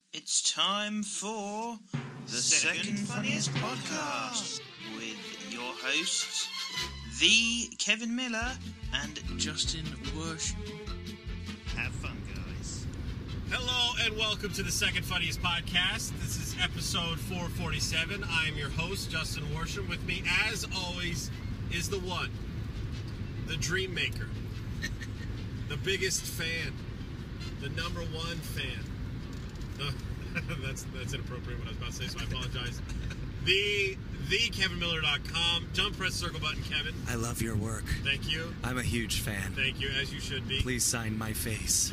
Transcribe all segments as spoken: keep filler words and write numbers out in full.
It's time for the Second Funniest Podcast with your hosts, the Kevin Miller and Justin Worsham. Have fun, guys. Hello and welcome to the Second Funniest Podcast. This is episode four forty-seven. I am your host, Justin Worsham. With me, as always, is the one, the Dream Maker, the biggest fan, the number one fan. Uh, that's that's inappropriate what I was about to say, so I apologize. The the Kevin Miller dot com. Jump, press circle button, Kevin. I love your work. Thank you. I'm a huge fan. Thank you, as you should be. Please sign my face.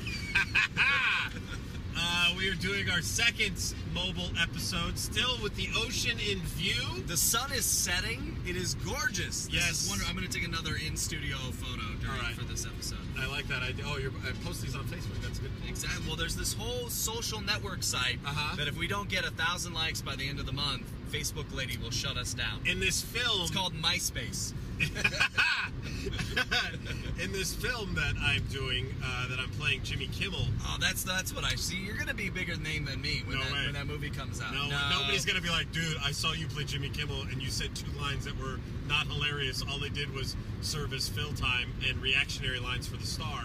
uh, we are doing our second mobile episode, still with the ocean in view. The sun is setting. It is gorgeous. This Yes. is wonderful. I'm going to take another in-studio photo during, All right. for this episode. I like that idea. Oh, you're I post these on Facebook. That's good. Exactly. Well, there's this whole social network site Uh-huh. that if we don't get a thousand likes by the end of the month, Facebook lady will shut us down. In this film, It's called MySpace. in this film that I'm doing, uh, that I'm playing Jimmy Kimmel. Oh, that's that's what I see. You're going to be a bigger name than me when, No that, way. when that movie comes out. No, nobody's gonna be like, dude, I saw you play Jimmy Kimmel, and you said two lines that were not hilarious. All they did was serve as fill time and reactionary lines for the star.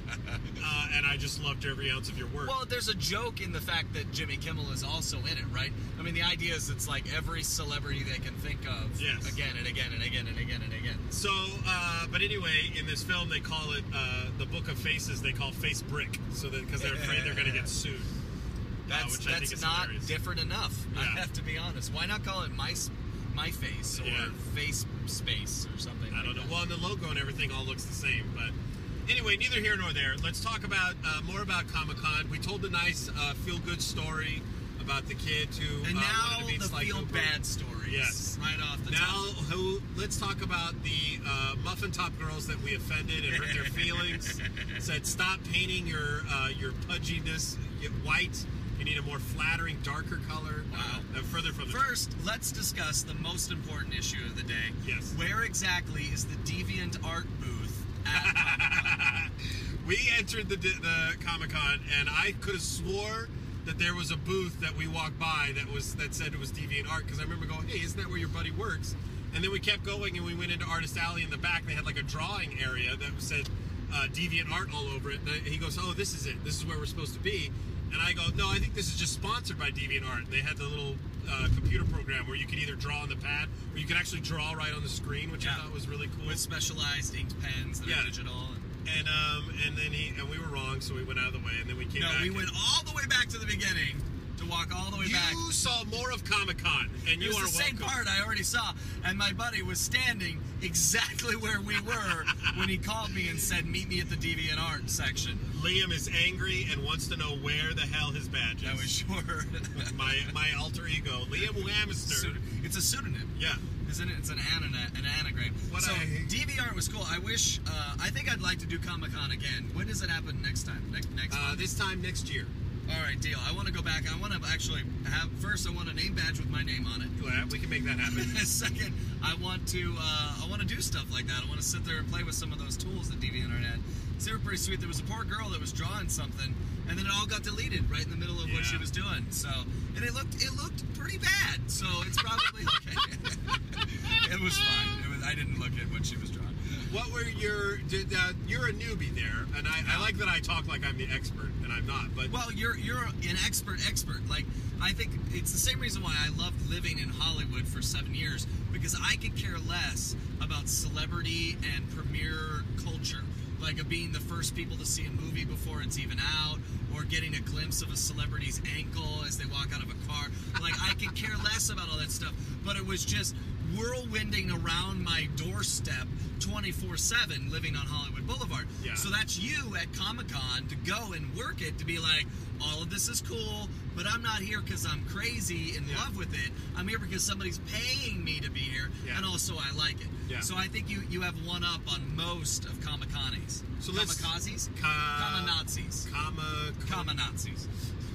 uh, and I just loved every ounce of your work. Well, there's a joke in the fact that Jimmy Kimmel is also in it, right? I mean, the idea is it's like every celebrity they can think of, Yes. again and again and again and again and again. So, uh, but anyway, in this film, they call it uh, the Book of Faces. They call Face Brick, so that because they're afraid they're going to get sued. That's, uh, which I think that's is not hilarious. different enough. I Yeah. have to be honest. Why not call it my my face or Yeah. face space or something? I like don't know. that? Well, and the logo and everything all looks the same, but anyway, neither here nor there. Let's talk about uh, more about Comic-Con. We told a nice uh, feel-good story about the kid who And uh, now wanted to be the Sly feel Cooper. bad stories. Yes. right off the Now, top. who? Let's talk about the uh, muffin top girls that we offended and hurt their feelings. Said, stop painting your uh, your pudginess white. You need a more flattering, darker color. Wow. Uh, further from the First, let's discuss the most important issue of the day. Yes. Where exactly is the Deviant Art booth at Comic-Con? We entered the the Comic-Con, and I could have swore that there was a booth that we walked by that was that said it was Deviant Art, because I remember going, hey, isn't that where your buddy works? And then we kept going, and we went into Artist Alley in the back. They had like a drawing area that said uh, Deviant Art all over it. And he goes, oh, this is it. This is where we're supposed to be. And I go, no, I think this is just sponsored by Deviant Art. They had the little uh, computer program where you could either draw on the pad or you could actually draw right on the screen, which I Yeah. thought was really cool. With specialized inked pens that Yeah. are digital. And And um, and then he and we were wrong, so we went out of the way, and then we came no, back. we and- went all the way back to the beginning to walk all the way You back. saw more of Comic-Con, and you It are was the same welcome. part I already saw, and my buddy was standing exactly where we were when he called me and said, meet me at the Deviant Art section. Liam is angry and wants to know where the hell his badge is. I was sure. my my alter ego, Liam Wamister. Pseudo- It's a pseudonym. Yeah. Isn't it? It's an, ana- an anagram. What so, I- DeviantArt was cool. I wish, uh, I think I'd like to do Comic-Con again. When does it happen next time? Next, next Uh, month? this time next year. All right, deal. I want to go back. I want to actually have, first, I want a name badge with my name on it. Glad we can make that happen. Second, I want to uh, I want to do stuff like that. I want to sit there and play with some of those tools that DeviantArt had. So they were pretty sweet. There was a poor girl that was drawing something, and then it all got deleted right in the middle of what Yeah. she was doing. So, and it looked it looked pretty bad. So it's probably okay. It was fine. It was, I didn't look at what she was drawing. What were your? Did, uh, you're a newbie there, and I, I like that I talk like I'm the expert, and I'm not. But Well, you're you're an expert expert. Like, I think it's the same reason why I loved living in Hollywood for seven years, because I could care less about celebrity and premiere culture. Like of being the first people to see a movie before it's even out, or getting a glimpse of a celebrity's ankle as they walk out of a car. Like, I could care less about all that stuff, but it was just whirlwinding around my doorstep twenty-four seven living on Hollywood Boulevard. Yeah. So that's you at Comic-Con to go and work it, to be like, all of this is cool, but I'm not here because I'm crazy in Yeah. love with it. I'm here because somebody's paying me to be here, Yeah. and also I like it. Yeah. So I think you, you have one up on most of Comic-Conies. So let's- Kamikazes? Ka- Common-Nazis. Comic Common-Nazis.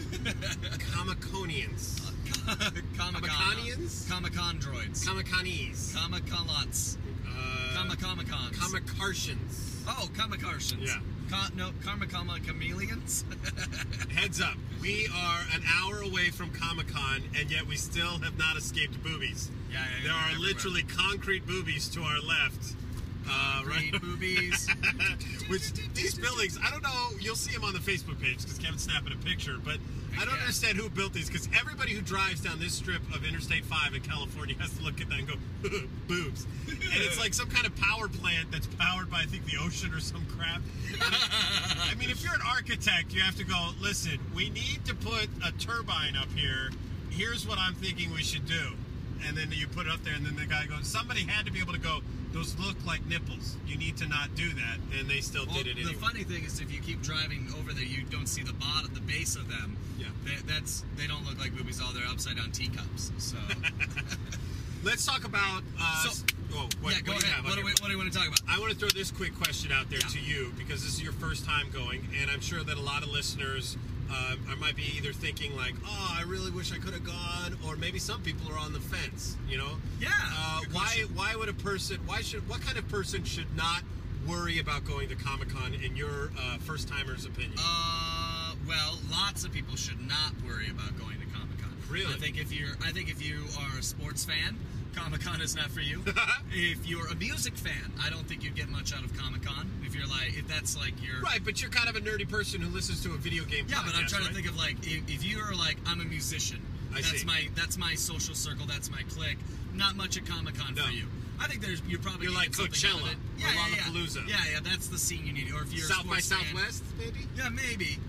Comiconians. Comic-Con. Comic-Conians? Comic-Con droids. Comiconese. Comic-Con-lots. Uh, Comic-Comicons. Comicartians. Oh, Comicartians. Yeah. Con- no, Karma Karma Chameleons. Heads up, we are an hour away away from Comic-Con, and yet we still have not escaped boobies. Yeah, yeah, yeah, There are everywhere. literally concrete boobies to our left. Uh, right, Concrete boobies. Which these buildings, I don't know. You'll see them on the Facebook page because Kevin's snapping a picture. But I don't Yeah. understand who built these because everybody who drives down this strip of Interstate five in California has to look at that and go boobs. And it's like some kind of power plant that's powered by I think the ocean or some crap. I mean, if you're an architect, you have to go. Listen, we need to put a turbine up here. Here's what I'm thinking we should do. And then you put it up there, and then the guy goes, somebody had to be able to go, those look like nipples. You need to not do that. And they still Well, did it anyway. the funny thing is, if you keep driving over there, you don't see the bottom, the base of them. Yeah. They, that's they don't look like boobies. All they're upside down teacups. So Let's talk about... Uh, So- oh, what, yeah, go what do you ahead. have on What do, your we, what do you want to talk about? I want to throw this quick question out there Yeah. to you because this is your first time going, and I'm sure that a lot of listeners uh, I might be either thinking like, "Oh, I really wish I could have gone," or maybe some people are on the fence. You know? Yeah. Uh, good why? question. Why would a person? Why should? What kind of person should not worry about going to Comic-Con in your uh, first timer's opinion? Uh, well, lots of people should not worry about going to Comic-Con. Really? I think if you're, I think if you are a sports fan, Comic-Con is not for you. If you're a music fan, I don't think you'd get much out of Comic-Con. If you're like, if that's like your Right, but you're kind of a nerdy person who listens to a video game yeah, podcast, but I'm trying right? to think of like if, if you're like I'm a musician, I that's see. my that's my social circle, that's my clique. Not much at Comic Con No. for you. I think there's you're probably You're gonna like get something out of Coachella it. or Yeah, yeah, yeah. Lollapalooza. Yeah, yeah, that's the scene you need. Or if you're a South by sports fan- Southwest, maybe? Yeah, maybe.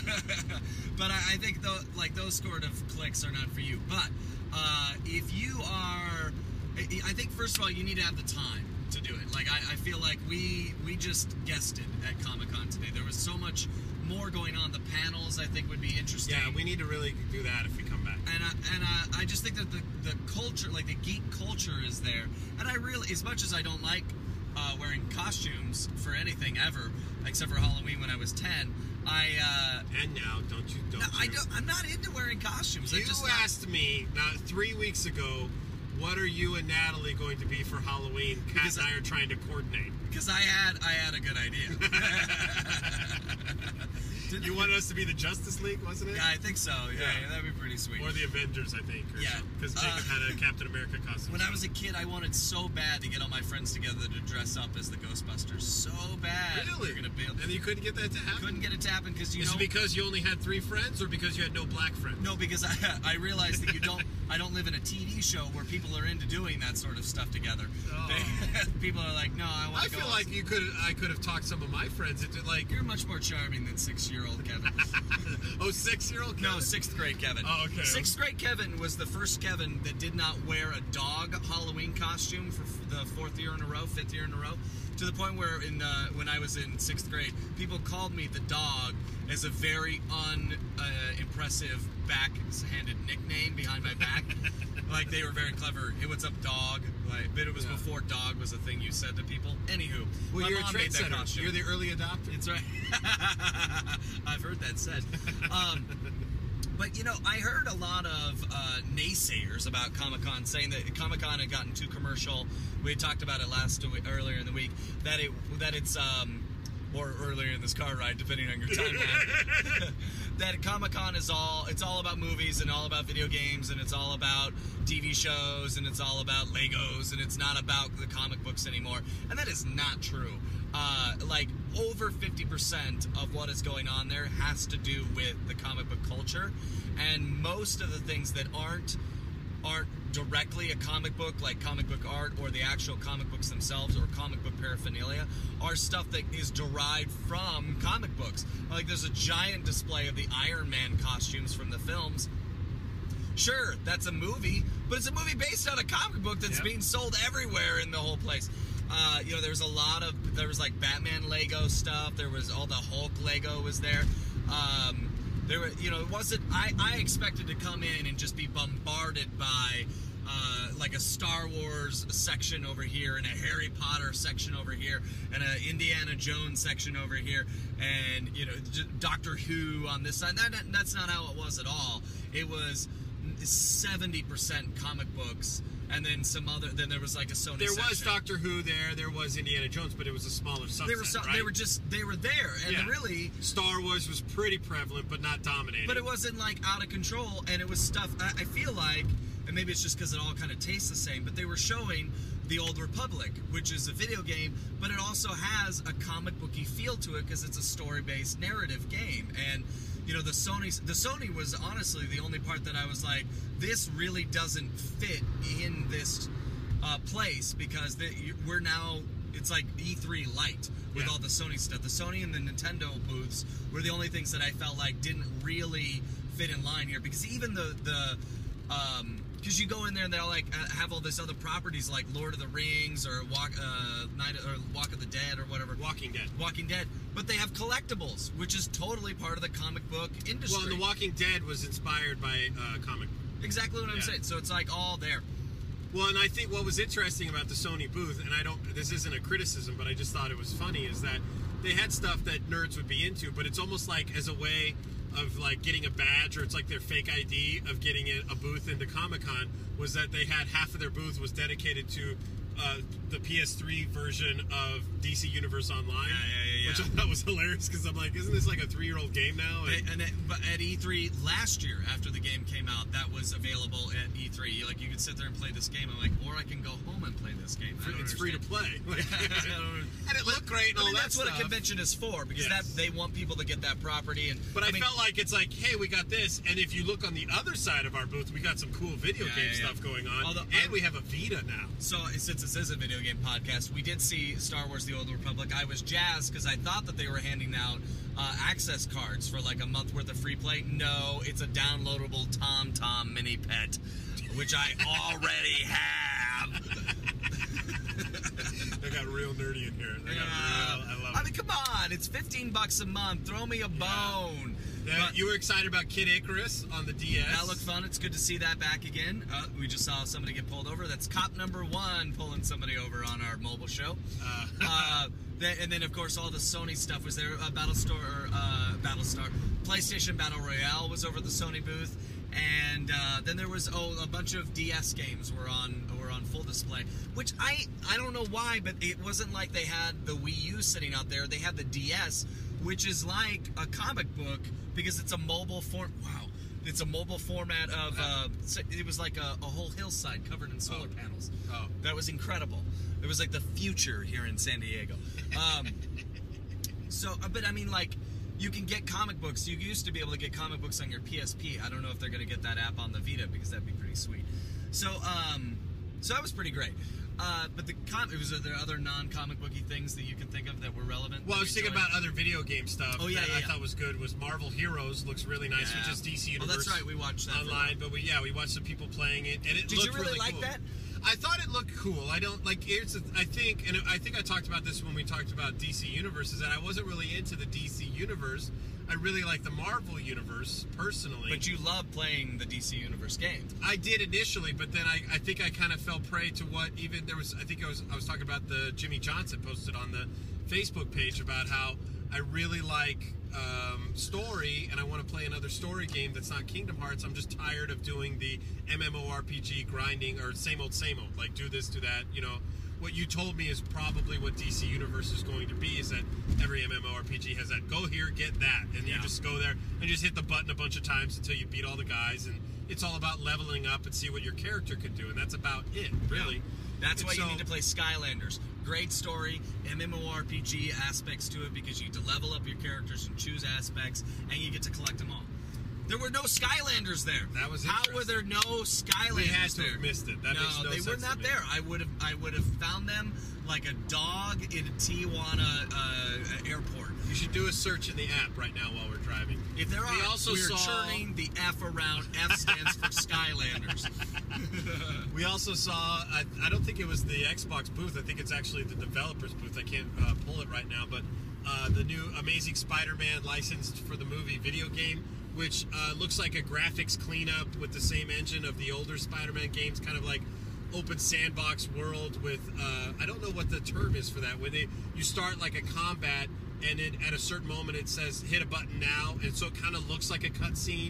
But I, I think though, like those sort of clicks are not for you. But uh, if you are, I I think first of all you need to have the time to do it. Like I, I feel like we we just guessed it at Comic Con today. There was so much more going on. The panels I think would be interesting. Yeah, we need to really do that if we come back. And I, and I, I just think that the, the culture, like the geek culture, is there. And I really, as much as I don't like uh, wearing costumes for anything ever, except for Halloween when I was ten, I uh, And now, don't you? Don't no, I you? don't. I'm not into wearing costumes. You I'm just not- asked me not three weeks ago, what are you and Natalie going to be for Halloween? Kat Because and I I- are trying to coordinate. because I had I had a good idea. Didn't You I? wanted us to be the Justice League, wasn't it? Yeah, I think so. Yeah, Yeah. yeah, that'd be pretty sweet. Or the Avengers, I think. Yeah. Because Jacob Uh, had a Captain America costume. When I was a kid, I wanted so bad to get all my friends together to dress up as the Ghostbusters. So bad. Really? We were gonna build. And you couldn't get that to happen? Couldn't get it to happen because you Is know. it because you only had three friends, or because you had no black friends? No, because I I realized that you don't. I don't live in a T V show where people are into doing that sort of stuff together. Oh. They, people are like, no, I want I to go. feel like you could. I could have talked some of my friends into like, You're much more charming than six-year-old Kevin. oh, six-year-old. No, sixth grade Kevin. Oh, okay. Sixth grade Kevin was the first Kevin that did not wear a dog Halloween costume for f- the fourth year in a row, fifth year in a row. To the point where, in uh, when I was in sixth grade, people called me the dog as a very unimpressive uh, backhanded nickname behind my back. Like they were very clever. Hey, what's up, dog? Like, but it was Yeah. before dog was a thing you said to people. Anywho, Well, my you're a mom made that trendsetter. costume. You're the early adopter. It's right. I've heard that said. Um, but you know, I heard a lot of uh, naysayers about Comic-Con saying that Comic-Con had gotten too commercial. We had talked about it last week, earlier in the week that it that it's um, or earlier in this car ride, depending on your timeline. That Comic-Con is all it's all about movies and all about video games and it's all about T V shows and it's all about Legos and it's not about the comic books anymore. And that is not true. Uh, like over fifty percent of what is going on there has to do with the comic book culture, and most of the things that aren't aren't directly a comic book, like comic book art or the actual comic books themselves or comic book paraphernalia, are stuff that is derived from comic books. Like there's a giant display of the Iron Man costumes from the films. Sure, that's a movie, but it's a movie based on a comic book that's Yep. being sold everywhere in the whole place. Uh, you know, there's a lot of, there was like Batman Lego stuff, there was all the Hulk Lego was there. Um, there were, you know, it wasn't, I, I expected to come in and just be bombarded by uh, like a Star Wars section over here and a Harry Potter section over here and an Indiana Jones section over here and, you know, J- Doctor Who on this side. That, that, that's not how it was at all. It was seventy percent comic books, and then some other. Then there was like a Sony. There was section. Doctor Who there. There was Indiana Jones, but it was a smaller subset. They were so, right? they were just they were there, and Yeah. really. Star Wars was pretty prevalent, but not dominating. But it wasn't like out of control, and it was stuff. I, I feel like, and maybe it's just because it all kind of tastes the same. But they were showing the Old Republic, which is a video game, but it also has a comic booky feel to it because it's a story-based narrative game. And you know, the Sony, the Sony was honestly the only part that I was like, this really doesn't fit in this uh, place because the, we're now. It's like E three light with Yeah. all the Sony stuff. The Sony and the Nintendo booths were the only things that I felt like didn't really fit in line here, because even the the um because you go in there and they'll like uh, have all this other properties like Lord of the Rings or Walk uh Night or Walk of the Dead or whatever. Walking Dead. Walking Dead, but they have collectibles, which is totally part of the comic book industry. Well, and The Walking Dead was inspired by uh, comic book. Exactly what I'm Yeah. saying. So it's like all there. Well, and I think what was interesting about the Sony booth, and I don't, this isn't a criticism, but I just thought it was funny, is that they had stuff that nerds would be into, but it's almost like as a way of like getting a badge, or it's like their fake I D of getting a booth into Comic-Con, was that they had half of their booth was dedicated to uh, the P S three version of D C Universe Online, Yeah, yeah, yeah, which I yeah. thought was hilarious because I'm like, isn't this like a three-year-old game now? They, and it, but at E three last year, after the game came out, that was available at E three. Like you could sit there and play this game. I'm like, or I can go home and play this game. I don't it's free to understand. play. I don't- And it looked great and I all mean, that that's what a stuff. convention is for, because Yes. that they want people to get that property. And But I, mean, felt like it's like, hey, we got this, and if you look on the other side of our booth, we got some cool video Yeah, game yeah, yeah. stuff going on, Although, and um, we have a Vita now. So, since this is a video game podcast, we did see Star Wars The Old Republic. I was jazzed because I thought that they were handing out uh, access cards for like a month worth of free play. No, it's a downloadable TomTom mini pet, which I already have. They got real nerdy in here. They got Yeah. real, I love I it. mean, come on. It's fifteen bucks a month. Throw me a bone. Yeah, But- you were excited about Kid Icarus on the D S. That looked fun. It's good to see that back again. Uh, we just saw somebody get pulled over. That's cop number one pulling somebody over on our mobile show. Uh, Uh, then, and then, of course, all the Sony stuff was there. Uh, Battlestar, uh, Battlestar, PlayStation Battle Royale was over at the Sony booth, and uh, then there was oh a bunch of D S games were on were on full display. Which I I don't know why, but it wasn't like they had the Wii U sitting out there. They had the D S, which is like a comic book because it's a mobile form. Wow. It's a mobile format of, uh, it was like a, a whole hillside covered in solar Oh. panels. Oh. That was incredible. It was like the future here in San Diego. Um, so, uh, but I mean, like, you can get comic books. You used to be able to get comic books on your P S P. I don't know if they're going to get that app on the Vita because that'd be pretty sweet. So, um, so that was pretty great. Uh, but the com- it was are there other non-comic booky things that you can think of that were relevant? well, I that was we thinking enjoyed? about other video game stuff Oh, yeah, that yeah, I yeah. thought was good was Marvel Heroes. Looks really nice, Yeah. which is D C Oh, Universe. that's right. We watched that for a online, while. but we yeah we watched some people playing it, and it Did you looked really like cool. that? I thought it looked cool. I don't like it's. I think, and I think I talked about this when we talked about D C Universe. Is that I wasn't really into the D C Universe. I really like the Marvel Universe personally. But you love playing the D C Universe games. I did initially, but then I, I think I kind of fell prey to what even there was. I think I was I was talking about the Jimmy Johnson posted on the Facebook page about how I really like um, story and I want to play another story game that's not Kingdom Hearts. I'm just tired of doing the MMORPG grinding or same old same old. Like do this, do that. You know, what you told me is probably what D C Universe is going to be. Is that every MMORPG has that go here, get that, and Yeah. you just go there and just hit the button a bunch of times until you beat all the guys and. It's all about leveling up and see what your character can do, and that's about it, really. That's And why you so- need to play Skylanders. Great story, MMORPG aspects to it because you get to level up your characters and choose aspects, and you get to collect them all. There were no Skylanders there. That was How were there no Skylanders We had to there? have missed it. That no, makes no they sense were to not me. there. I would have, I would have found them like a dog in a Tijuana uh, airport. You should do a search in the app right now while we're driving. If there are, We also we're saw- turning the F around. F stands for Skylanders. We also saw, I, I don't think it was the Xbox booth, I think it's actually the developer's booth. I can't uh, pull it right now, but uh, the new Amazing Spider-Man licensed for the movie video game, which uh, looks like a graphics cleanup with the same engine of the older Spider-Man games, kind of like open sandbox world with, uh, I don't know what the term is for that, when they you start like a combat and then at a certain moment it says hit a button now, and so it kind of looks like a cutscene. Yeah.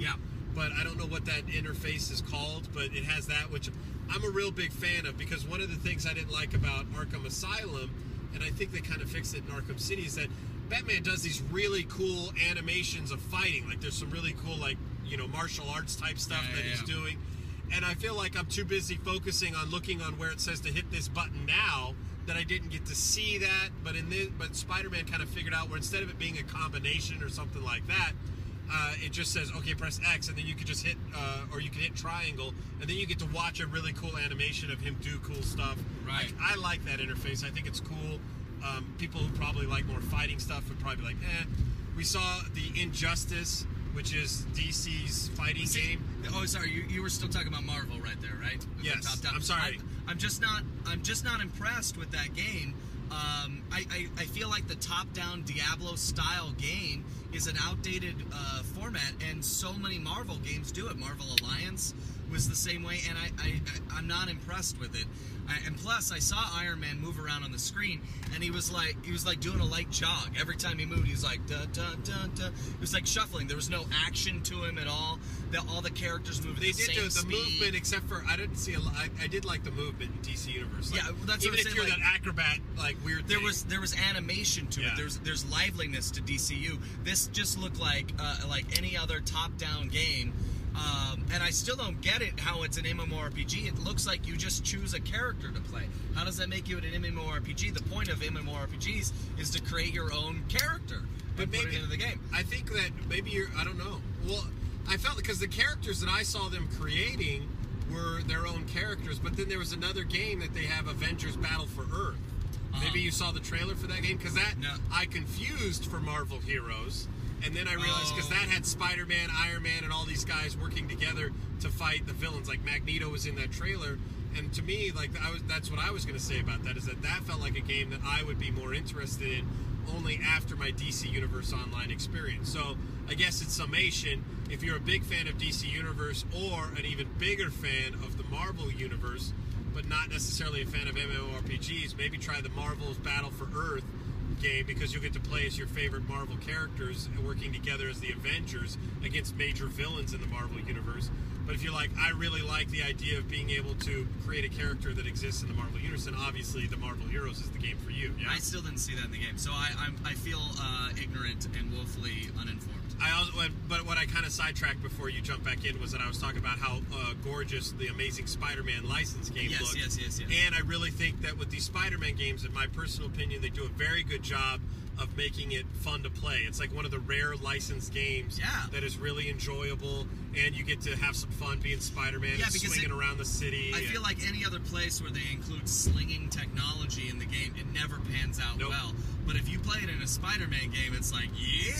but I don't know what that interface is called, but it has that, which I'm a real big fan of, because one of the things I didn't like about Arkham Asylum, and I think they kind of fixed it in Arkham City, is that Batman does these really cool animations of fighting. Like, there's some really cool, like, you know, martial arts type stuff Yeah, that yeah, he's yeah. doing. And I feel like I'm too busy focusing on looking on where it says to hit this button now that I didn't get to see that. But in this, but Spider-Man kind of figured out where instead of it being a combination or something like that, uh, it just says, okay, press X, and then you could just hit, uh, or you can hit triangle, and then you get to watch a really cool animation of him do cool stuff. Right. Like, I like that interface. I think it's cool. Um, people who probably like more fighting stuff would probably be like, eh. We saw the Injustice, which is D C's fighting See, game. Oh, sorry. You, you were still talking about Marvel right there, right? With the Yes, top-down. I'm sorry. I, I'm just not. I'm just not impressed with that game. Um, I, I, I feel like the top-down Diablo-style game is an outdated uh, format, and so many Marvel games do it. Marvel Alliance was the same way, and I, I, I I'm not impressed with it. I, and plus, I saw Iron Man move around on the screen, and he was like he was like doing a light jog every time he moved. He was like da da da da. It was like shuffling. There was no action to him at all. The, all the characters moved. They at the did same do the speed. movement, except for I didn't see a lot. I, I did like the movement in D C Universe. Like, Yeah, well, that's even what I'm if saying, you're like, that acrobat, like weird. There thing. was there was animation to Yeah. it. There's there's liveliness to D C U. This just looked like uh, like any other top-down game, um, and I still don't get it how it's an MMORPG. It looks like you just choose a character to play. How does that make you an MMORPG? The point of MMORPGs is to create your own character But and put maybe it into the game. I think that maybe you're. I don't know. Well, I felt because the characters that I saw them creating were their own characters, but then there was another game that they have, Avengers Battle for Earth. Uh-huh. Maybe you saw the trailer for that game, because that No. I confused for Marvel Heroes, and then I realized because Oh. that had Spider-Man, Iron Man, and all these guys working together to fight the villains. Like Magneto was in that trailer, and to me, like I was, that's what I was going to say about that, is that that felt like a game that I would be more interested in only after my D C Universe Online experience. So I guess in summation, if you're a big fan of D C Universe or an even bigger fan of the Marvel Universe, but not necessarily a fan of MMORPGs, maybe try the Marvel's Battle for Earth game, because you'll get to play as your favorite Marvel characters and working together as the Avengers against major villains in the Marvel Universe. But if you're like, I really like the idea of being able to create a character that exists in the Marvel Universe, then obviously the Marvel Heroes is the game for you. Yeah. I still didn't see that in the game, so I I'm, I feel uh, ignorant and woefully uninformed. I also, but what I kind of sidetracked before you jump back in was that I was talking about how uh, gorgeous the Amazing Spider-Man license game Yes, looked. yes, yes, yes. And I really think that with these Spider-Man games, in my personal opinion, they do a very good job of making it fun to play. It's like one of the rare licensed games Yeah. that is really enjoyable, and you get to have some fun being Spider-Man Yeah, and because swinging it- around the city. I and- feel like any other place where they include slinging technology in the game, it never pans out Nope. well. But if you play it in a Spider-Man game, it's like, yeah,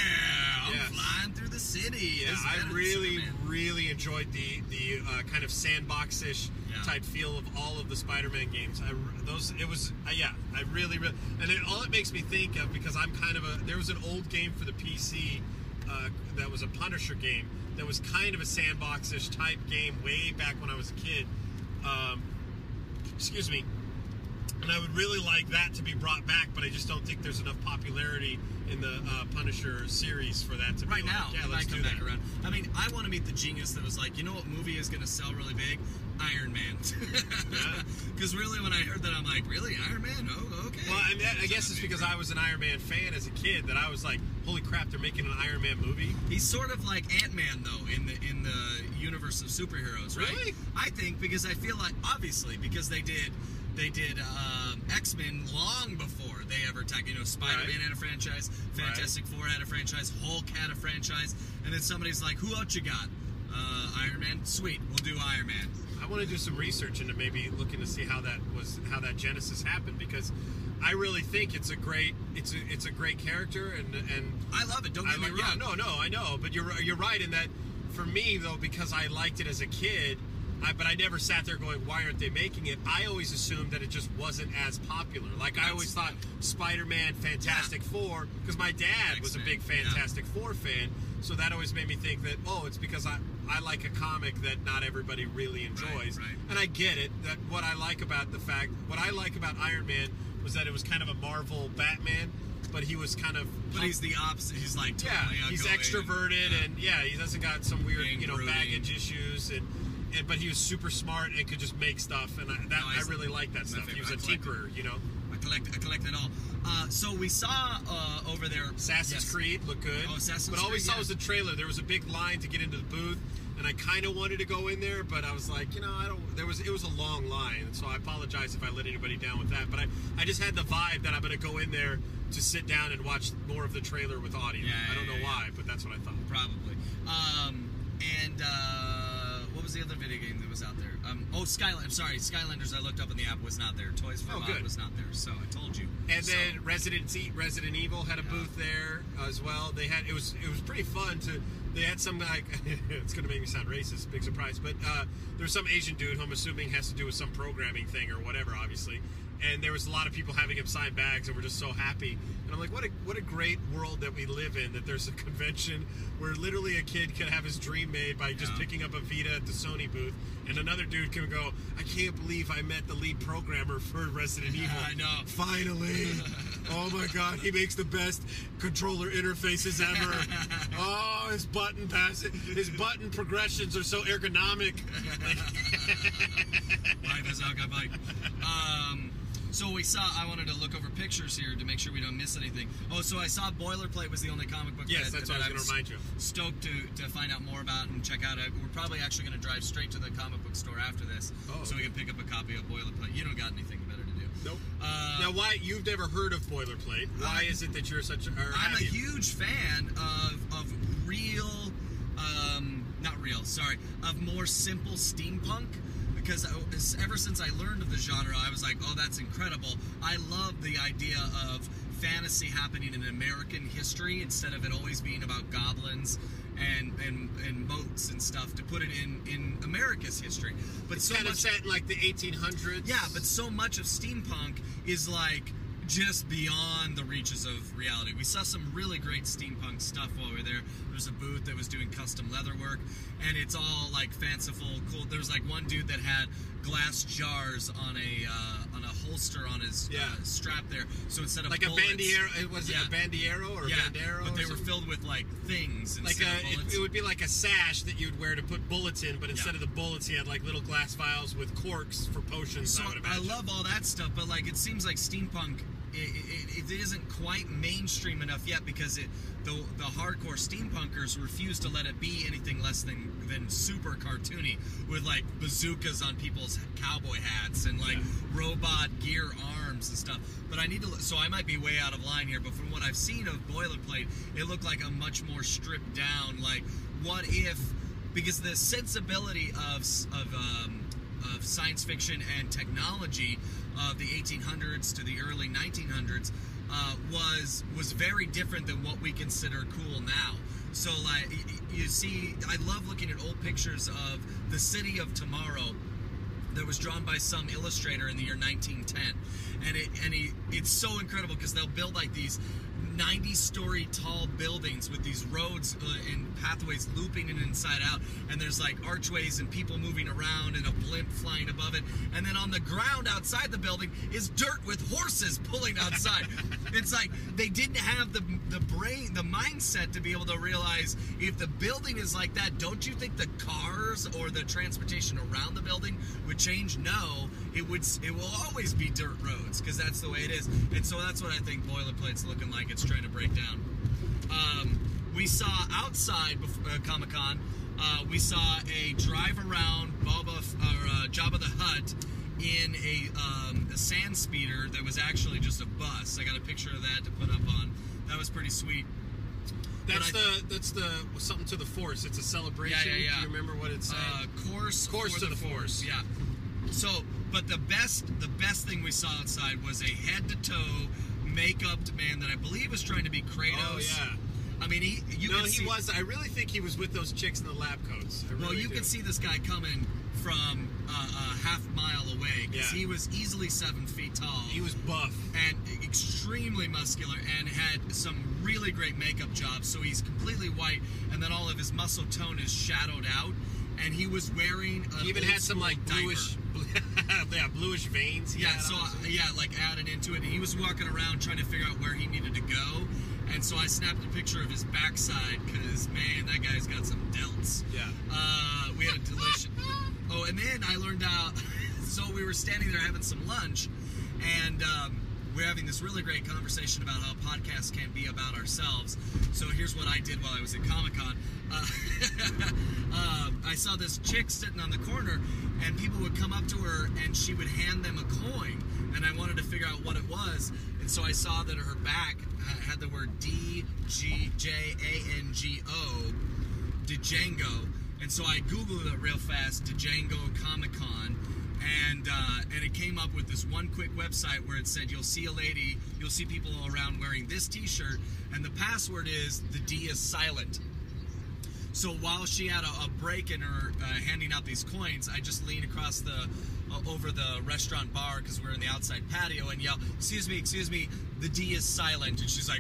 I'm Yes. flying through the city. Yeah, This is I better than really, Superman. really enjoyed the the uh, kind of sandbox-ish Yeah. type feel of all of the Spider-Man games. I those it was uh, yeah, I really, really, and it, all it makes me think of, because I'm kind of a there was an old game for the P C uh, that was a Punisher game that was kind of a sandbox-ish type game way back when I was a kid. Um, excuse me. And I would really like that to be brought back, but I just don't think there's enough popularity in the uh, Punisher series for that to be Right like, now, yeah, it let's might come do back that. around. I mean, I want to meet the genius that was like, you know what movie is going to sell really big? Iron Man. Because really, when I heard that, I'm like, really? Iron Man? Oh, okay. Well, I, mean, I guess it's because I was an Iron Man fan as a kid that I was like, holy crap, they're making an Iron Man movie. He's sort of like Ant-Man, though, in the in the universe of superheroes, right? Really? I think, because I feel like, obviously, because they did they did um, X-Men long before they ever attacked. You know, Spider-Man Right. had a franchise, Fantastic Four had a franchise, Hulk had a franchise, and then somebody's like, who else you got? Uh, Iron Man? Sweet, we'll do Iron Man. I want to do some research into maybe looking to see how that was, how that genesis happened, because I really think it's a great, it's a, it's a great character, and and I love it, don't I get me like, wrong. yeah, no, no, I know, but you're you're right in that. For me though, because I liked it as a kid, I, but I never sat there going, why aren't they making it? I always assumed that it just wasn't as popular. Like I always thought Spider-Man, Fantastic Four, because my dad was a X-Men, big Fantastic Four fan, so that always made me think that, oh, it's because I, I like a comic that not everybody really enjoys. right. And I get it, that what I like about the fact, what I like about Iron Man was that it was kind of a Marvel Batman, but he was kind of. But he's the opposite. He's like totally yeah, he's outgoing extroverted, and, and yeah, he doesn't got some weird, Being you know, broody. baggage issues, and, and but he was super smart and could just make stuff, and I, that, No, I he's- really like that he's my stuff. He was a favorite. I collect tinkerer, you know. I collect, I collect it all. Uh, so we saw uh, over there Assassin's yes. Creed looked good. Oh, Assassin's but all we Creed, saw yeah. was the trailer. There was a big line to get into the booth, and I kind of wanted to go in there, but I was like, you know, I don't. There was it was a long line, so I apologize if I let anybody down with that. But I, I just had the vibe that I'm going to go in there to sit down and watch more of the trailer with audio. Yeah, I don't know yeah, yeah. why, but that's what I thought. Probably. Um, and uh, what was the other video game that was out there? Um, oh, Skylanders. Sorry, Skylanders. I looked up in the app was not there. Toys for Oh, Bob good. was not there. So I told you. And So- then Resident E- Resident Evil had a Yeah. booth there as well. They had it was it was pretty fun to. They had some like it's gonna make me sound racist, big surprise, but uh, there was some Asian dude who I'm assuming has to do with some programming thing or whatever, obviously. And there was a lot of people having him sign bags, and we're just so happy. And I'm like, what a what a great world that we live in. That there's a convention where literally a kid can have his dream made by just Yeah. picking up a Vita at the Sony booth, and another dude can go, I can't believe I met the lead programmer for Resident Evil. I know. Finally. Oh my god, he makes the best controller interfaces ever. Oh, his button pass his button progressions are so ergonomic. Life is out, bike. Um, so we saw. I wanted to look over pictures here to make sure we don't miss anything. Oh, so I saw Boilerplate was the only comic book. Yes, that, that's that what I was gonna remind you of. Stoked to, to find out more about and check out it. We're probably actually going to drive straight to the comic book store after this, Oh, so we okay. can pick up a copy of Boilerplate. You don't got anything better to do. Nope. Uh, Now, why you've never heard of Boilerplate? Why Uh, is it that you're such a? Or I'm have a you? huge fan of of real, um, not real, sorry, of more simple steampunk. Because I- ever since I learned of the genre, I was like, oh, that's incredible. I love the idea of fantasy happening in American history instead of it always being about goblins and and, and moats and stuff, to put it in, in America's history. But It's so kind of much, set in like the eighteen hundreds. yeah, but so much of steampunk is like just beyond the reaches of reality. We saw some really great steampunk stuff while we were there. There was a booth that was doing custom leather work, and it's all like fanciful, cool. There was like one dude that had glass jars on a uh, on a holster on his Yeah. uh, strap there. So instead of like a bullets, bandiero. It was Yeah. it a bandiero or yeah, a bandero? but or they were something? filled with like things Like instead a, of it, bullets. it would be like a sash that you'd wear to put bullets in, but instead Yeah. of the bullets, he had like little glass vials with corks for potions. So I would I imagine. love all that stuff, but like it seems like steampunk, it, it, it isn't quite mainstream enough yet, because it the the hardcore steampunkers refuse to let it be anything less than than super cartoony, with like bazookas on people's cowboy hats and like Yeah. robot gear arms and stuff. But I need to, so I might be way out of line here, but from what I've seen of Boilerplate, it looked like a much more stripped down, like, what if, because the sensibility of of um, of science fiction and technology of the eighteen hundreds to the early nineteen hundreds uh, was was very different than what we consider cool now. So like y- y- you see, I love looking at old pictures of the city of tomorrow that was drawn by some illustrator in the year nineteen ten, and it and he, it's so incredible because they'll build like these ninety story tall buildings with these roads uh, and pathways looping in inside out, and there's like archways and people moving around and a blimp flying above it, and then on the ground outside the building is dirt with horses pulling outside. It's like they didn't have the the brain, the mindset to be able to realize, if the building is like that, don't you think the cars or the transportation around the building would change? No, it would. It will always be dirt roads because that's the way it is. And so that's what I think Boilerplate's looking like. It's trying to break down. Um, we saw outside before, uh, Comic-Con, uh, we saw a drive around Boba F- or uh, Jabba the Hutt in a, um, a sand speeder that was actually just a bus. I got a picture of that to put up on. That was pretty sweet. That's But I- the that's the something to the Force. It's a celebration. Yeah, yeah, yeah. Do you remember what it said? Uh, course, Course for to the Force. Yeah. So, but the best, the best thing we saw outside was a head-to-toe makeup man that I believe was trying to be Kratos. Oh yeah. I mean, he you no, can he see, was. I really think he was with those chicks in the lab coats. I Well, really you do. can see this guy coming from uh, a half mile away because Yeah. he was easily seven feet tall. he was buff. and extremely muscular and had some really great makeup jobs. So he's completely white, and then all of his muscle tone is shadowed out. And he was wearing a He even had some like bluish, yeah, bluish veins. he Yeah, had so on. I, yeah, like added into it. And he was walking around trying to figure out where he needed to go, and so I snapped a picture of his backside because man, that guy's got some delts. Yeah. Uh, we had a delicious. Oh, and then I learned out. So we were standing there having some lunch, and um, we're having this really great conversation about how podcasts can be about ourselves. So here's what I did while I was at Comic-Con. Uh, uh, I saw this chick sitting on the corner, and people would come up to her, and she would hand them a coin, and I wanted to figure out what it was. And so I saw that her back had the word D G J A N G O, Django. And so I Googled it real fast, Django Comic-Con. And uh, and it came up with this one quick website where it said you'll see a lady, you'll see people around wearing this T-shirt, and the password is the D is silent. So while she had a, a break in her uh, handing out these coins, I just leaned across the uh, over the restaurant bar because we're in the outside patio and yell, "Excuse me, excuse me, the D is silent." And she's like,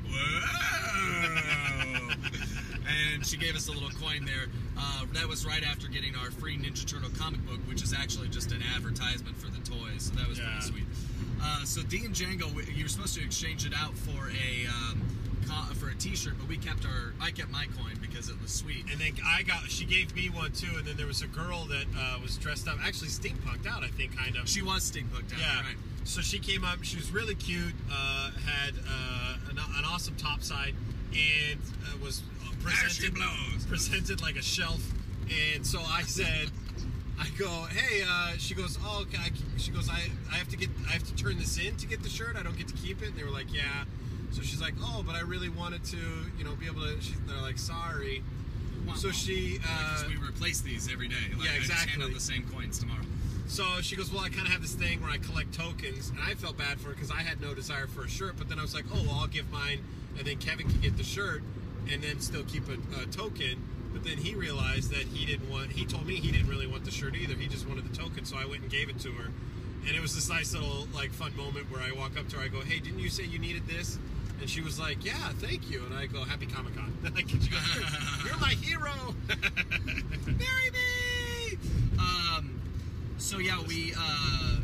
"Whoa!" And she gave us a little coin there. Uh, that was right after getting our free Ninja Turtle comic book, which is actually just an advertisement for the toys. So that was Yeah. pretty sweet. Uh, so D and Django, you were supposed to exchange it out for a um, co- for a T-shirt, but we kept our I kept my coin because it was sweet. And then I got, she gave me one too, and then there was a girl that uh, was dressed up, actually steampunked out, I think, kind of. She was steampunked out, Yeah. right? So she came up, she was really cute, uh, had uh, an, an awesome topside, and uh, was presented, blows. presented like a shelf. And so I said, I go, hey, uh, she goes, oh, okay, I, she goes, I, I have to get, I have to turn this in to get the shirt. I don't get to keep it. And they were like, yeah. So she's like, oh, but I really wanted to, you know, be able to. She, they're like, sorry. Wow. So she, uh, Because we replace these every day. Like, yeah, I just hand exactly. out the same coins tomorrow. So she goes, well, I kind of have this thing where I collect tokens, and I felt bad for her because I had no desire for a shirt, but then I was like, oh, well, I'll give mine, and then Kevin can get the shirt, and then still keep a, a token. But then he realized that he didn't want, he told me he didn't really want the shirt either. He just wanted the token, so I went and gave it to her. And it was this nice little, like, fun moment where I walk up to her, I go, hey, didn't you say you needed this? And she was like, yeah, thank you. And I go, happy Comic-Con. Like, she goes, you're, you're my hero. Marry me! Um, so yeah, we uh,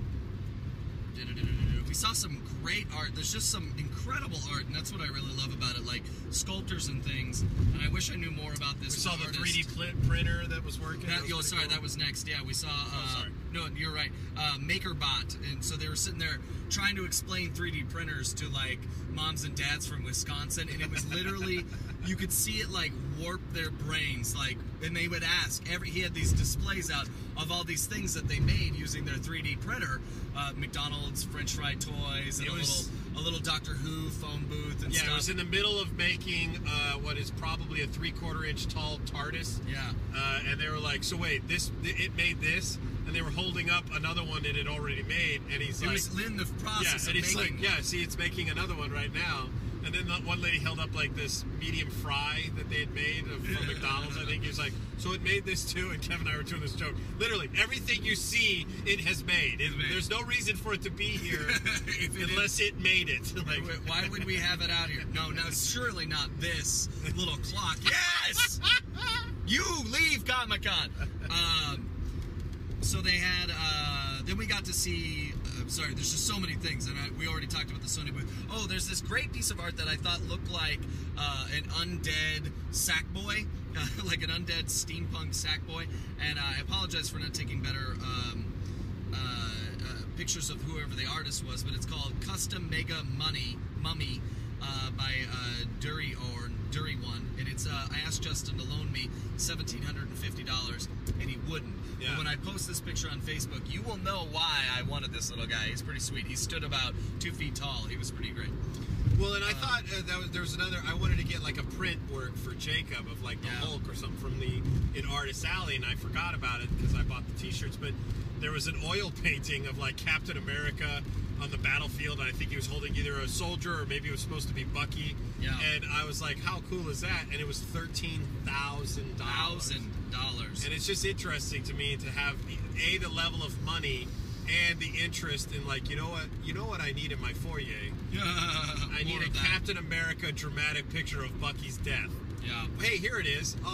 we saw some great art. There's just some incredible art, and that's what I really love about it, like sculptors and things. And I wish I knew more about We this. saw the artist. three D pl- printer that was working. That, was yo, pretty sorry, cool. that was next. Yeah, we saw. Uh, Oh, sorry. No, you're right. Uh, MakerBot, and so they were sitting there trying to explain three D printers to like moms and dads from Wisconsin, and it was literally, you could see it like warp their brains. Like, and they would ask every. He had these displays out of all these things that they made using their three D printer. Uh, McDonald's French fry toys and It a was- little a little Doctor Who phone booth and Yeah, stuff. it was in the middle of making uh, what is probably a three-quarter inch tall TARDIS. yeah. Uh, and they were like, so wait, this it made this? And they were holding up another one it had already made. And he's It like, was in the yeah, process and of he's making. like, yeah, see, it's making another one right now. And then the one lady held up like this medium fry that they had made of, from McDonald's. I think he was like, so it made this too. And Kevin and I were doing this joke. Literally, everything you see, it has made. It, made. There's no reason for it to be here If it unless it made it. Like, Why would we have it out here? No, no, surely not this little clock. Yes! You leave Comic-Con. Um, so they had, uh, then we got to see, uh, sorry, there's just so many things, and I, we already talked about the Sony booth. Oh, there's this great piece of art that I thought looked like uh, an undead Sackboy, uh, like an undead steampunk Sackboy, and uh, I apologize for not taking better um, uh, uh, pictures of whoever the artist was, but it's called Custom Mega Money Mummy uh, by uh, Dury or Dury One, and it's uh, I asked Justin to loan me seventeen hundred and fifty dollars, and he wouldn't. Yeah. But when I post this picture on Facebook, you will know why I wanted this little guy. He's pretty sweet. He stood about two feet tall. He was pretty great. well, and I thought uh, that was, there was another. I wanted to get like a print work for Jacob of like the Yeah. Hulk or something from the in Artist Alley, and I forgot about it because I bought the T-shirts. But there was an oil painting of like Captain America on the battlefield, and I think he was holding either a soldier or maybe it was supposed to be Bucky. Yeah. And I was like, how cool is that? And it was thirteen thousand dollars. Thousand dollars. And it's just interesting to me to have a the level of money and the interest in like, you know what, you know what I need in my foyer. I need a Captain America dramatic picture of Bucky's death. Yeah. Hey, here it is. Oh,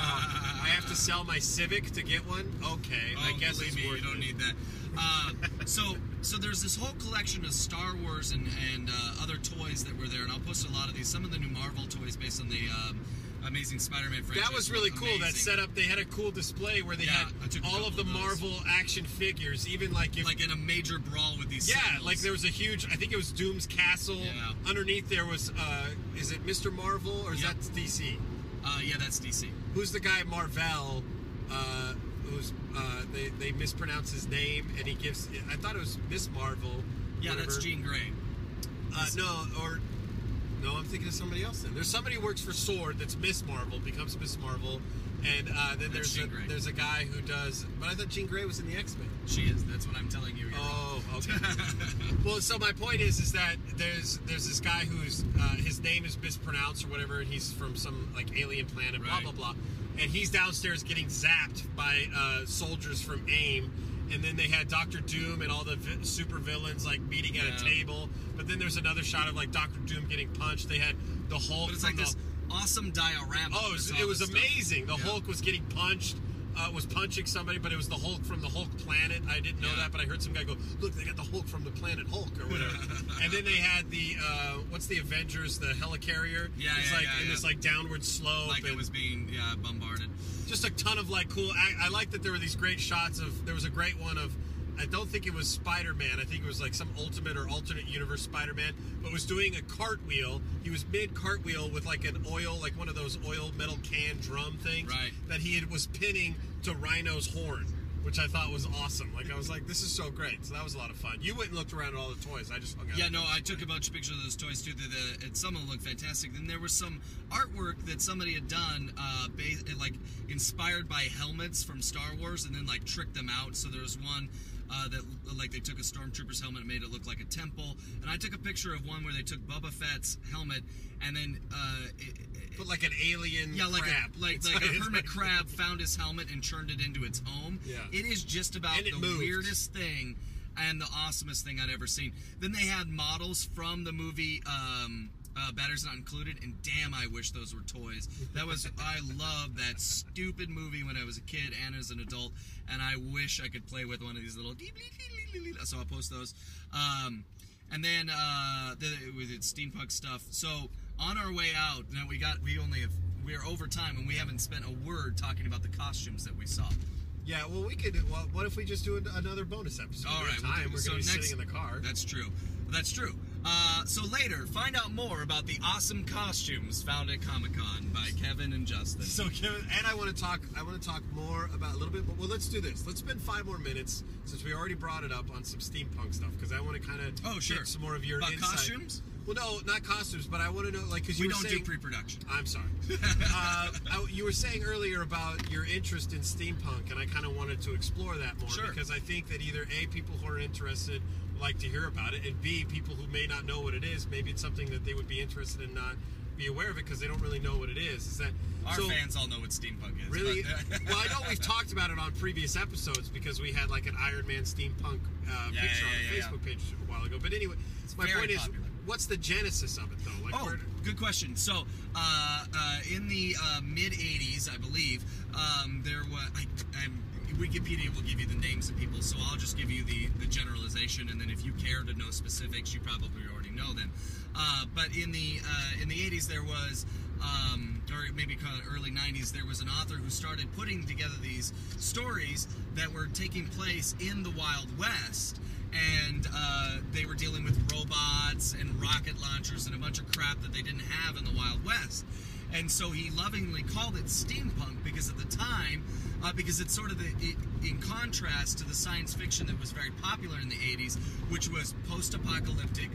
I have to sell my Civic to get one? Okay, Oh, I guess believe it's me, worth you don't it. need that. Uh, so, so there's this whole collection of Star Wars and and uh, other toys that were there, and I'll post a lot of these. Some of the new Marvel toys based on the um, Amazing Spider-Man franchise. That was really look cool. That amazing. setup, they had a cool display where they Yeah, I took had a all of couple the of those. Marvel action figures, even like if like in a major brawl with these. yeah, Sentinels. like there was a huge. I think it was Doom's Castle. Yeah. Underneath there was. Uh, is it Mister Marvel or is Yep. that D C? Uh, yeah, that's D C. Who's the guy Marvel? Uh, who's uh, they they mispronounce his name and he gives. I thought it was Miss Marvel. Yeah, whatever. that's Jean Grey. Uh, no, or no, I'm thinking of somebody else. Then there's somebody who works for Sword that's Miss Marvel, becomes Miss Marvel, and uh, then That's there's a, Jean Grey. there's a guy who does. But I thought Jean Grey was in the X-Men. She is. That's what I'm telling you. You're Oh, wrong. okay. Well, so my point is, is that there's there's this guy who's uh, his name is mispronounced or whatever, and he's from some like alien planet, blah Right. blah blah, and he's downstairs getting zapped by uh, soldiers from AIM, and then they had Doctor Doom and all the vi- super villains like meeting at Yeah. a table, but then there's another shot of like Doctor Doom getting punched. They had the Hulk. But it's from like the, this awesome diorama. Oh, it was, with all it was this stuff. amazing. The Yeah. Hulk was getting punched, uh, was punching somebody, but it was the Hulk from the Hulk planet. I didn't know Yeah. that, but I heard some guy go, "Look, they got the Hulk from the planet Hulk or whatever." And then they had the uh, what's the Avengers, the helicarrier? Yeah, it's yeah, like yeah, in yeah. this like downward slope, Like it and was being yeah bombarded. just a ton of like cool. I, I like that there were these great shots of. There was a great one of. I don't think it was Spider-Man. I think it was like some ultimate or alternate universe Spider-Man, but was doing a cartwheel. He was mid cartwheel with like an oil, like one of those oil metal can drum things Right. that he had, was pinning to Rhino's horn, which I thought was awesome. Like I was like, this is so great. So that was a lot of fun. You went and looked around at all the toys. I just hung out. Yeah, at no, the I display. took a bunch of pictures of those toys too. The, the, and some of them looked fantastic. Then there was some artwork that somebody had done, uh, ba- like inspired by helmets from Star Wars, and then like tricked them out. So there was one uh, that like they took a stormtrooper's helmet and made it look like a temple. And I took a picture of one where they took Boba Fett's helmet and then uh, it, it, Put like an alien yeah, like crab. a like It's like a it's hermit like- crab found his helmet and turned it into its home. Yeah. It is just about And it the moved. weirdest thing and the awesomest thing I'd ever seen. Then they had models from the movie um, uh, Batteries Not Included, and damn, I wish those were toys. That was I loved that stupid movie when I was a kid and as an adult, and I wish I could play with one of these little. So I'll post those. Um, and then uh, the, with its steampunk stuff. So on our way out, now we got we only have we're over time and we haven't spent a word talking about the costumes that we saw. Yeah, well, we could. Well, what if we just do an- another bonus episode? All We right, have we'll time. do- We're so going to be next- sitting in the car. That's true. That's true. Uh, so later, find out more about the awesome costumes found at Comic-Con by Kevin and Justin. So, Kevin, and I want to talk. I want to talk more about a little bit. But well, let's do this. Let's spend five more minutes since we already brought it up on some steampunk stuff because I want to kind of Oh, sure. get some more of your About insight. costumes? Well, no, not costumes, but I want to know, like, because you we were don't saying, do pre-production. I'm sorry. uh, I, you were saying earlier about your interest in steampunk, and I kind of wanted to explore that more Sure. because I think that either A, people who are interested like to hear about it, and B, people who may not know what it is, maybe it's something that they would be interested in, not be aware of it because they don't really know what it is. Is that Our so, fans all know what steampunk is. Really? but- Well, I know we've talked about it on previous episodes because we had like an Iron Man steampunk uh, Yeah, picture yeah, on the yeah, Facebook page a while ago. But anyway, my very point is, popular. what's the genesis of it though? Like, Oh, where, good question. So, uh, uh, in the uh, mid eighties, I believe, um, there was. I, I'm, Wikipedia will give you the names of people, so I'll just give you the, the generalization, and then if you care to know specifics, you probably already know them. Uh, but in the uh, in the eighties, there was, um, or maybe kind of early nineties, there was an author who started putting together these stories that were taking place in the Wild West. And uh, they were dealing with robots and rocket launchers and a bunch of crap that they didn't have in the Wild West. And so he lovingly called it steampunk because at the time, uh, because it's sort of the, it, in contrast to the science fiction that was very popular in the eighties, which was post-apocalyptic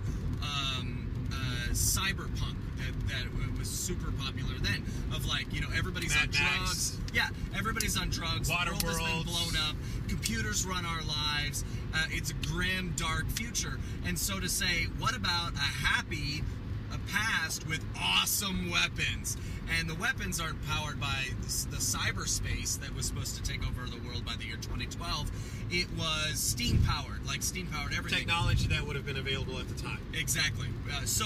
um, uh, cyberpunk that, that was super popular then. Of like, you know, everybody's Mad on Max. drugs. Yeah, everybody's on drugs. Water the world has been worlds. blown up. Computers run our lives. Uh, it's a grim, dark future. And so to say, what about a happy a past with awesome weapons? And the weapons aren't powered by the cyberspace that was supposed to take over the world by the year twenty twelve. It was steam powered, like steam powered everything. technology that would have been available at the time? Exactly. Uh, so,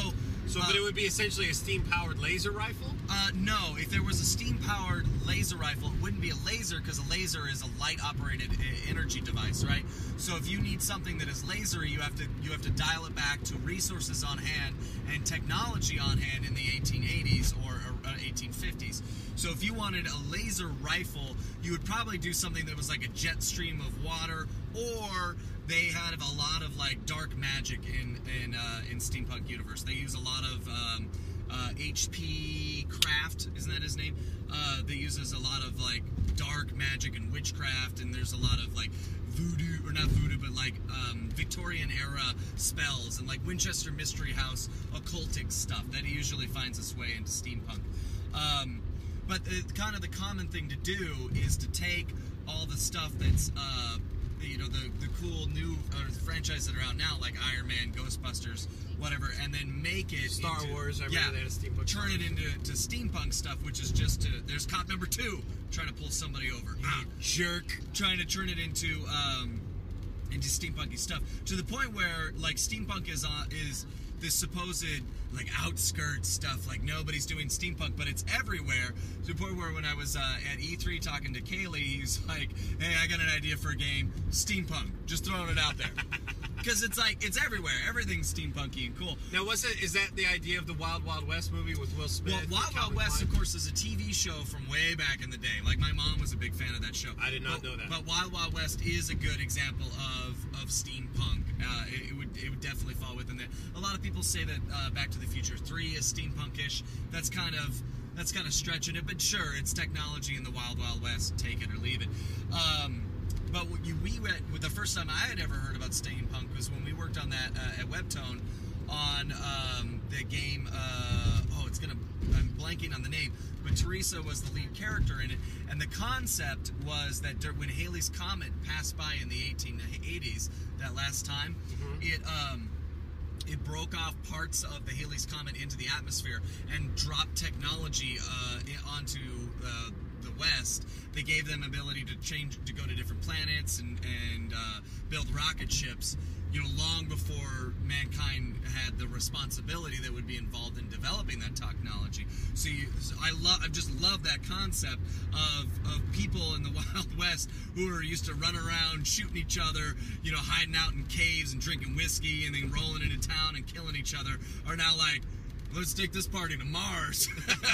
So, Uh, but it would be essentially a steam-powered laser rifle? Uh, no, if there was a steam-powered laser rifle, it wouldn't be a laser because a laser is a light-operated uh, energy device, right? So if you need something that is lasery, you have to you have to dial it back to resources on hand and technology on hand in the eighteen eighties or uh, eighteen fifties. So if you wanted a laser rifle, you would probably do something that was like a jet stream of water, or they had a lot of like dark magic in in uh, in steampunk universe. They use a lot of um, uh, H P Craft, isn't that his name? Uh, that uses a lot of like dark magic and witchcraft, and there's a lot of like voodoo, or not voodoo, but like um, Victorian era spells and like Winchester Mystery House occultic stuff that usually finds its way into steampunk. Um, but the, kind of the common thing to do is to take all the stuff that's uh, you know, the, the cool new uh, franchises that are out now, like Iron Man, Ghostbusters, whatever, and then make it Star into, Wars, I yeah, remember they had a steampunk turn car. it into to steampunk stuff, which is just to, there's cop number two trying to pull somebody over. Ah, Jerk. trying to turn it into um, into steampunky stuff, to the point where like steampunk is on is this supposed like outskirts stuff, like nobody's doing steampunk, but it's everywhere, to the point where when I was uh, at E three talking to Kaylee, he's like, hey, I got an idea for a game, steampunk, just throwing it out there. Because it's like, it's everywhere, everything's steampunky and cool. Now, was it, is that the idea of the Wild Wild West movie with Will Smith? Well, and Wild Wild Calvin West, Klein? of course, is a T V show from way back in the day. Like, my mom was a big fan of that show. I did not but, know that. But Wild Wild West is a good example of, of steampunk. Uh, it, it would it would definitely fall within that. A lot of people say that uh, Back to the Future three is steampunkish. That's kind of that's kind of stretching it, but sure, it's technology in the Wild Wild West. Take it or leave it. Um, But what you, we went, the first time I had ever heard about steampunk was when we worked on that uh, at Webtone on um, the game. Uh, oh, it's gonna. I'm blanking on the name, but Teresa was the lead character in it, and the concept was that dur- when Halley's Comet passed by in the eighteen eighties, that last time, Mm-hmm. it um, it broke off parts of the Halley's Comet into the atmosphere and dropped technology uh, i- onto uh, the West. They gave them ability to change, to go to different planets and and uh, build rocket ships. You know, long before mankind had the responsibility that would be involved in developing that technology. So, you, so I love, I just love that concept of of people in the Wild West who are used to run around shooting each other, you know, hiding out in caves and drinking whiskey and then rolling into town and killing each other, are now like, let's take this party to Mars.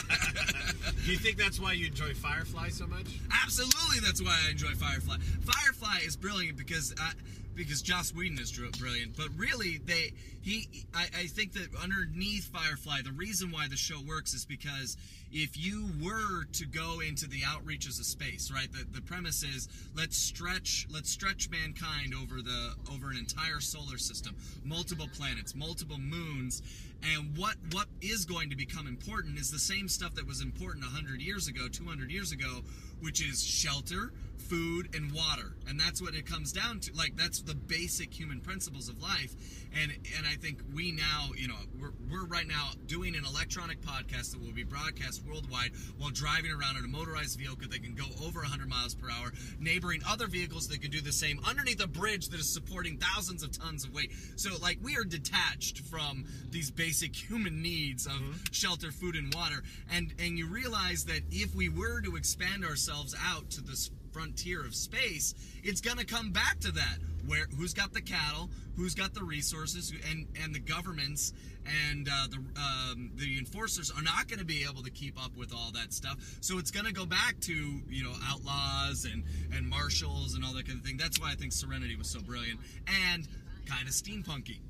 Do you think that's why you enjoy Firefly so much? Absolutely, that's why I enjoy Firefly. Firefly is brilliant because I, because Joss Whedon is dr- brilliant, but really they he I, I think that underneath Firefly, the reason why the show works is because if you were to go into the outreaches of space, right? The the premise is let's stretch let's stretch mankind over the over an entire solar system, multiple planets, multiple moons. And what what is going to become important is the same stuff that was important one hundred years ago, two hundred years ago, which is shelter, food, and water. And that's what it comes down to. Like, that's the basic human principles of life. And and I think we now, you know, we're, we're right now doing an electronic podcast that will be broadcast worldwide while driving around in a motorized vehicle that can go over one hundred miles per hour, neighboring other vehicles that can do the same underneath a bridge that is supporting thousands of tons of weight. So, like, we are detached from these basic human needs of mm-hmm. shelter, food, and water. And, and you realize that if we were to expand ourselves out to this frontier of space, it's going to come back to that. Where who's got the cattle, who's got the resources, and and the governments and uh, the um, the enforcers are not going to be able to keep up with all that stuff. So it's going to go back to, you know, outlaws and and marshals and all that kind of thing. That's why I think Serenity was so brilliant and kind of steampunky.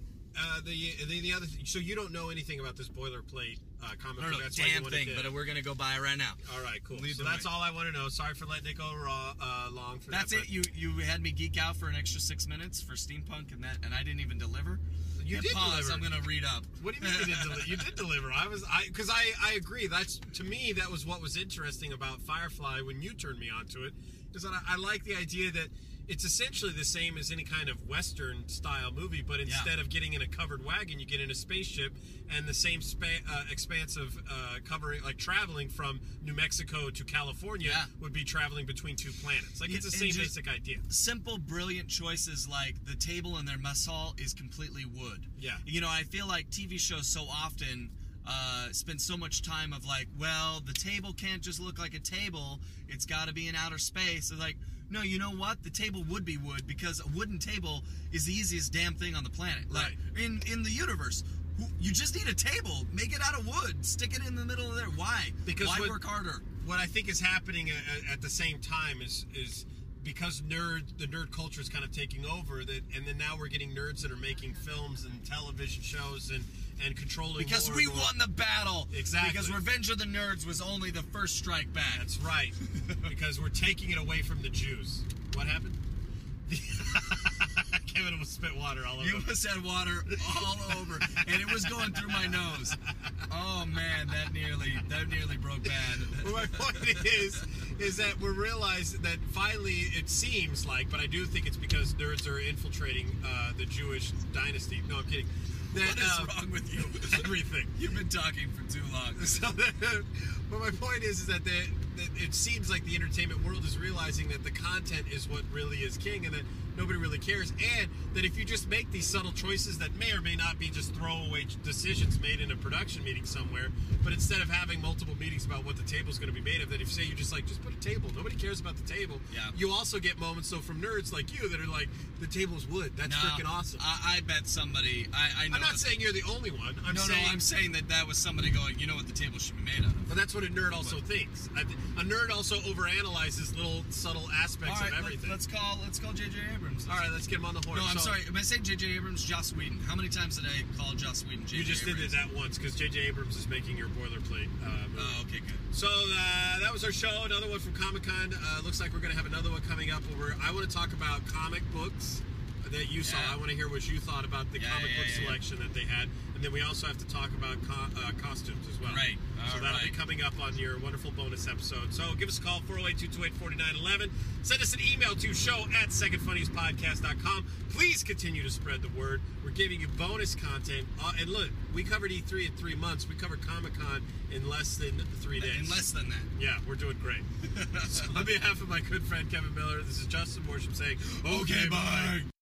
Uh, the, the the other th- so you don't know anything about this boilerplate uh, comic I don't book. know, That's why you damn wanted thing, to- but we're gonna go buy it right now. All right, cool. Lead So the that's way. all I want to know. Sorry for letting it go raw, uh, long for That's that. it. You you had me geek out for an extra six minutes for steampunk, and that and I didn't even deliver. You Hit did pause. deliver. I'm gonna read up. What do you mean you did deliver? You did deliver. I was, I, because I, I agree. That's, to me, that was what was interesting about Firefly when you turned me onto it, is that I, I like the idea that it's essentially the same as any kind of Western style movie, but instead Yeah. of getting in a covered wagon, you get in a spaceship, and the same spa- uh, expanse of uh, covering, like traveling from New Mexico to California, Yeah. would be traveling between two planets. Like Yeah, it's the and same just- basic idea. Simple, brilliant choices like the table in their mess hall is completely wood. Yeah. You know, I feel like T V shows so often uh, spend so much time of like, well, the table can't just look like a table. It's got to be in outer space. It's like, no, you know what? The table would be wood because a wooden table is the easiest damn thing on the planet. Like, Right. in, in the universe, you just need a table. Make it out of wood. Stick it in the middle of there. Why? Because Why what- work harder? What I think is happening at, at the same time is is because nerd the nerd culture is kind of taking over, that, and then now we're getting nerds that are making films and television shows and and controlling Because more we and more. won the battle. Exactly. Because Revenge of the Nerds was only the first strike back. That's right. Because we're taking it away from the Jews. What happened? Kevin almost spit water all over. You must have water all over, and it was going through my nose. Oh man, that nearly that nearly broke bad. Well, my point is, is that we're realizing that finally it seems like, but I do think it's because nerds are infiltrating uh, the Jewish dynasty. No, I'm kidding. That, What is uh, wrong with you? Everything. You've been talking for too long. So, that, but my point is, is that, the, that it seems like the entertainment world is realizing that the content is what really is king, and that nobody really cares, and that if you just make these subtle choices that may or may not be just throwaway decisions made in a production meeting somewhere, but instead of having multiple meetings about what the table is going to be made of, that if say you just like just put a table, nobody cares about the table. Yeah. You also get moments though from nerds like you that are like, the table's wood. That's No, freaking awesome. I, I bet somebody. I, I know. I'm not saying you're the only one. I'm no, saying no. I'm saying that that was somebody going. You know what the table should be made out of. But that's what a nerd also thinks. A a nerd also overanalyzes little subtle aspects All right, of everything. let, us call let's call J J Abrams. All right, let's get him on the horn. No, I'm So, sorry. Am I saying J J Abrams? Joss Whedon. How many times did I call Joss Whedon J J You just did Abrams? it that once because J J Abrams is making your boilerplate uh, movie. Oh, okay, good. So uh, that was our show. Another one from Comic Con. Uh, looks like we're going to have another one coming up where I want to talk about comic books that you saw. Yeah. I want to hear what you thought about the Yeah, comic yeah, book yeah, yeah. selection that they had. And then we also have to talk about co- uh, costumes as well. Right. So All that'll be right. coming up on your wonderful bonus episode. So give us a call, four oh eight, two two eight, four nine one one. Send us an email to show at second funniest podcast dot com. Please continue to spread the word. We're giving you bonus content. Uh, and look, we covered E three in three months. We covered Comic-Con in less than three days. In less than that. Yeah, we're doing great. So on behalf of my good friend Kevin Miller, this is Justin Worsham saying, okay, bye.